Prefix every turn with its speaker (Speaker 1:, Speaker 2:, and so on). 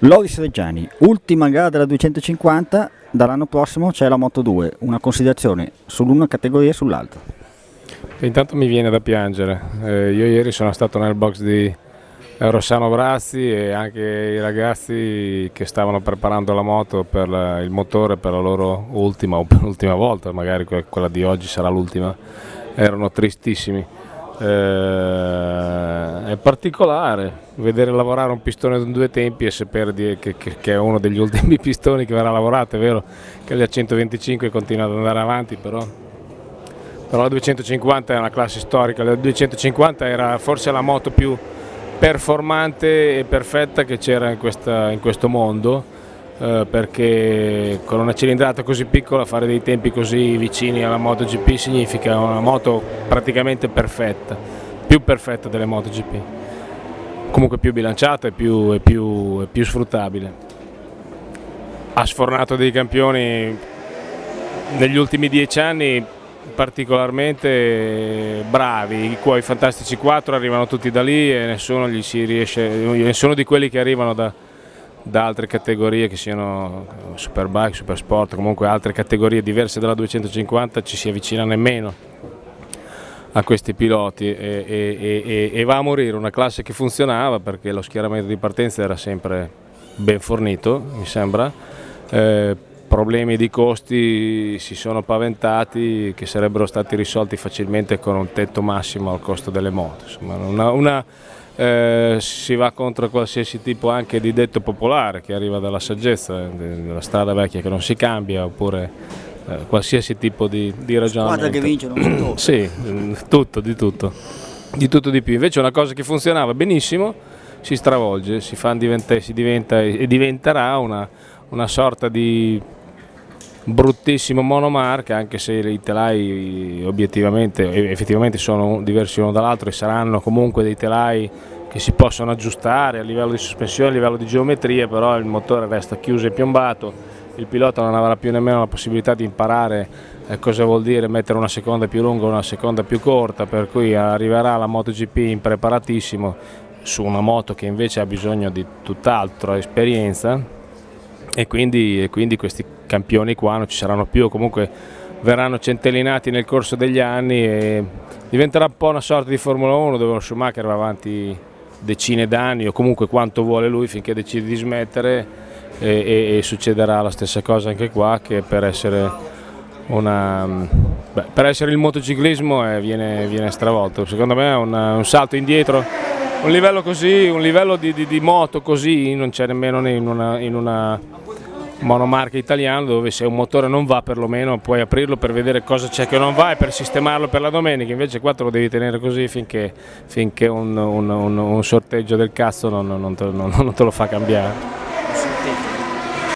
Speaker 1: Loris Reggiani, ultima gara della 250, dall'anno prossimo c'è la Moto2, una considerazione sull'una categoria e sull'altra.
Speaker 2: Intanto mi viene da piangere, io ieri sono stato nel box di Rossano Brazzi e anche i ragazzi che stavano preparando la moto per il motore per la loro ultima o penultima volta, magari quella di oggi sarà l'ultima, erano tristissimi. È particolare vedere lavorare un pistone in due tempi e sapere che è uno degli ultimi pistoni che verrà lavorato. È vero che gli A125 continua ad andare avanti, però la 250 è una classe storica. La 250 era forse la moto più performante e perfetta che c'era in questo mondo, perché con una cilindrata così piccola fare dei tempi così vicini alla MotoGP significa una moto praticamente perfetta, più perfetta delle MotoGP, comunque più bilanciata e più sfruttabile. Ha sfornato dei campioni negli ultimi 10 anni particolarmente bravi, i cui Fantastici 4 arrivano tutti da lì e nessuno di quelli che arrivano da altre categorie, che siano Superbike, Supersport, comunque altre categorie diverse dalla 250, ci si avvicina nemmeno a questi piloti e va a morire una classe che funzionava, perché lo schieramento di partenza era sempre ben fornito, mi sembra. Problemi di costi si sono paventati che sarebbero stati risolti facilmente con un tetto massimo al costo delle moto. Insomma, si va contro qualsiasi tipo anche di detto popolare che arriva dalla saggezza, della strada vecchia che non si cambia, oppure qualsiasi tipo di ragionamento.
Speaker 1: Squadra che vincono.
Speaker 2: Sì, di tutto di più. Invece una cosa che funzionava benissimo si stravolge, si diventa e diventerà una sorta di bruttissimo monomarca, anche se i telai effettivamente sono diversi uno dall'altro e saranno comunque dei telai che si possono aggiustare a livello di sospensione, a livello di geometria, però il motore resta chiuso e piombato, il pilota non avrà più nemmeno la possibilità di imparare cosa vuol dire mettere una seconda più lunga o una seconda più corta, per cui arriverà la MotoGP impreparatissimo su una moto che invece ha bisogno di tutt'altra esperienza. E quindi questi campioni qua non ci saranno più, comunque verranno centellinati nel corso degli anni e diventerà un po' una sorta di Formula 1 dove lo Schumacher va avanti decine d'anni o comunque quanto vuole lui finché decide di smettere, e succederà la stessa cosa anche qua, che per essere il motociclismo viene stravolto. Secondo me è un salto indietro, un livello così, un livello di moto così non c'è nemmeno in una monomarca italiano, dove se un motore non va perlomeno puoi aprirlo per vedere cosa c'è che non va e per sistemarlo per la domenica. Invece qua te lo devi tenere così finché un sorteggio del cazzo non te lo fa cambiare.